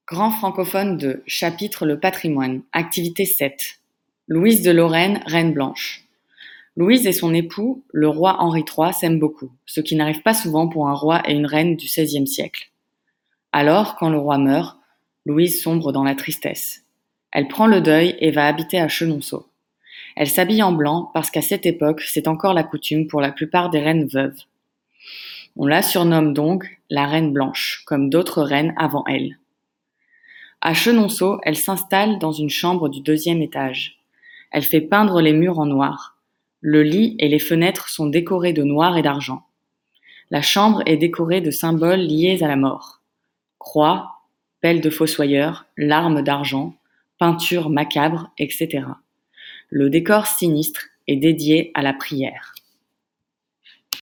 Grand francophone de Chapitre Le patrimoine, activité 7. Louise de Lorraine, reine blanche. Louise et son époux, le roi Henri III, s'aiment beaucoup, ce qui n'arrive pas souvent pour un roi et une reine du XVIe siècle. Alors, quand le roi meurt, Louise sombre dans la tristesse. Elle prend le deuil et va habiter à Chenonceau. Elle s'habille en blanc parce qu'à cette époque, c'est encore la coutume pour la plupart des reines veuves. On la surnomme donc la reine blanche, comme d'autres reines avant elle. À Chenonceau, elle s'installe dans une chambre du deuxième étage. Elle fait peindre les murs en noir. Le lit et les fenêtres sont décorés de noir et d'argent. La chambre est décorée de symboles liés à la mort. Croix, pelle de fossoyeur, larmes d'argent, peintures macabres, etc. Le décor sinistre est dédié à la prière.